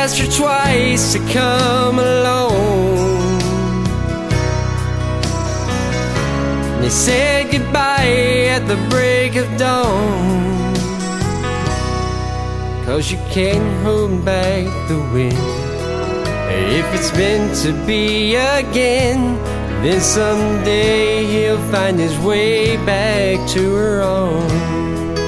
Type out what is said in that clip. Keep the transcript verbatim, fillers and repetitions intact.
asked her twice to come alone. And he said goodbye at the break of dawn. 'Cause you can't hold back the wind. If it's meant to be again, then someday he'll find his way back to her arms.